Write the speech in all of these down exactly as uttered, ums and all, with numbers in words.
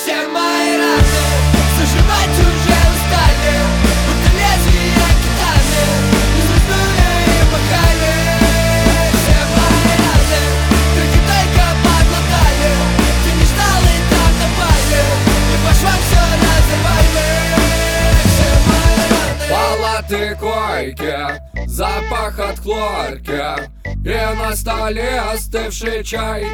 Все мои раны заживать уже устали, будто лезвия китаны изрубленные бокали. Все мои раны только-только поглотали, ты не ждал и там напали, и по швам все разорвали. Все мои раны. Палаты, койки, запах от хлорки, и на столе остывший чай.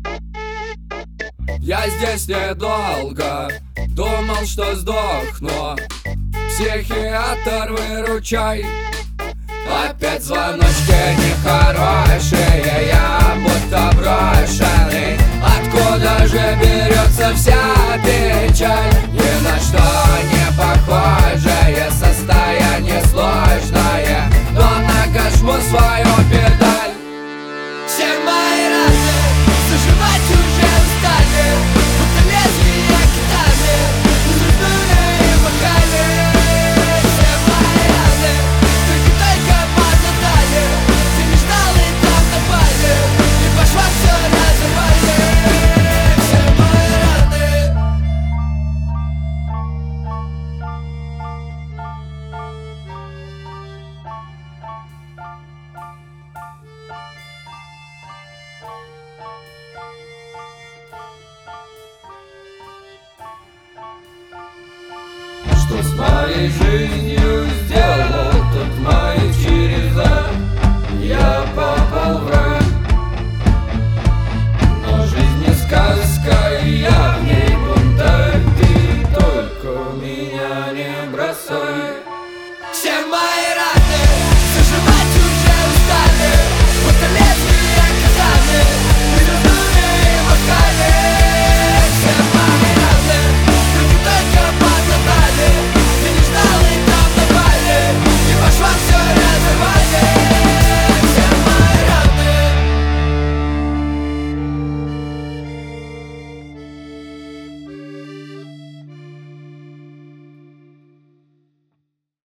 Я здесь недолго, думал, что сдохну. Психиатр, выручай. Опять звоночки нехорошие, я будто брошенный. Откуда же берется вся печаль? Ни на что не похожее состояние сложное, но нажму свою педаль. Все мои раны заживать уже устали, будто лезвия китаны изрубленные бокали. Все мои раны только-только поглотали, ты не ждал и там напали, и по швам все разорвали. Все мои раны. Что с моей жизнью